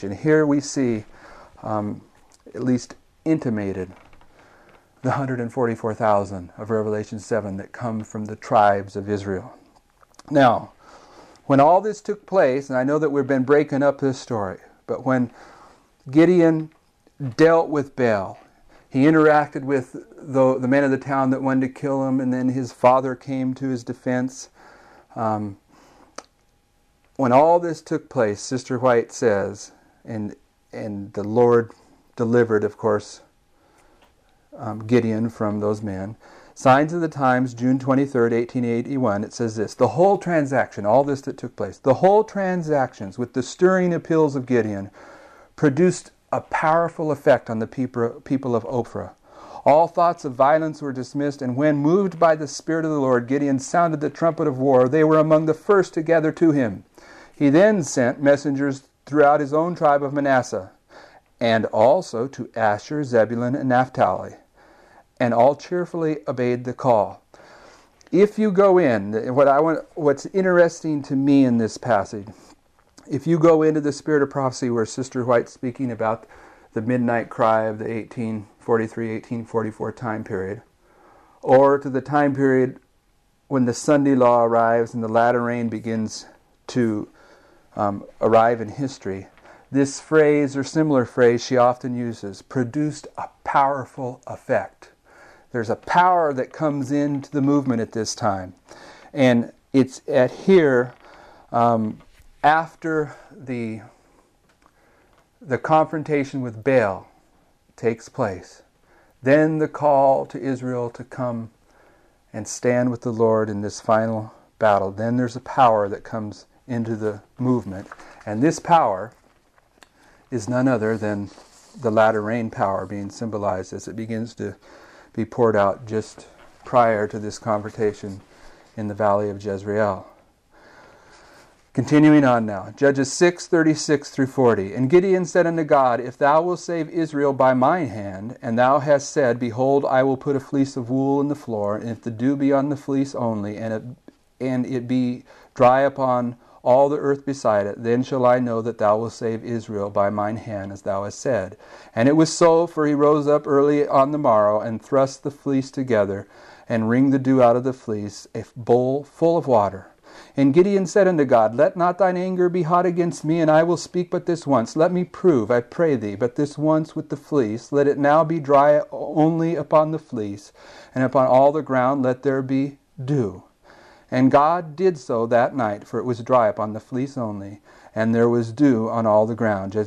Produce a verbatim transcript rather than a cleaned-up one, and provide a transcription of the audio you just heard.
Revelation. Here we see, um, at least intimated, the one hundred forty-four thousand of Revelation seven that come from the tribes of Israel. Now, when all this took place, and I know that we've been breaking up this story, but when Gideon dealt with Baal, he interacted with the, the men of the town that wanted to kill him, and then his father came to his defense. Um, when all this took place, Sister White says, and and the Lord delivered, of course, um, Gideon from those men. Signs of the Times, June twenty-third, eighteen eighty-one, it says this: the whole transaction, all this that took place, the whole transactions with the stirring appeals of Gideon produced a powerful effect on the people people of Ophrah. All thoughts of violence were dismissed, and when, moved by the Spirit of the Lord, Gideon sounded the trumpet of war, they were among the first to gather to him. He then sent messengers throughout his own tribe of Manasseh, and also to Asher, Zebulun, and Naphtali, and all cheerfully obeyed the call. If you go in, what I want, what's interesting to me in this passage, if you go into the Spirit of Prophecy where Sister White's speaking about the midnight cry of the eighteen forty-three eighteen forty-four time period, or to the time period when the Sunday law arrives and the latter rain begins to um, arrive in history, this phrase or similar phrase she often uses, produced a powerful effect. There's a power that comes into the movement at this time. And it's at here, um, after the, the confrontation with Baal takes place, then the call to Israel to come and stand with the Lord in this final battle, then there's a power that comes into the movement. And this power is none other than the latter rain power being symbolized as it begins to be poured out just prior to this confrontation in the valley of Jezreel. Continuing on now, Judges six, thirty-six through forty. And Gideon said unto God, If thou wilt save Israel by mine hand, and thou hast said, Behold, I will put a fleece of wool in the floor, and if the dew be on the fleece only, and it, and it be dry upon all the earth beside it, then shall I know that thou wilt save Israel by mine hand, as thou hast said. And it was so, for he rose up early on the morrow, and thrust the fleece together, and wringed the dew out of the fleece, a bowl full of water. And Gideon said unto God, Let not thine anger be hot against me, and I will speak but this once. Let me prove, I pray thee, but this once with the fleece. Let it now be dry only upon the fleece, and upon all the ground let there be dew. And God did so that night, for it was dry upon the fleece only, and there was dew on all the ground.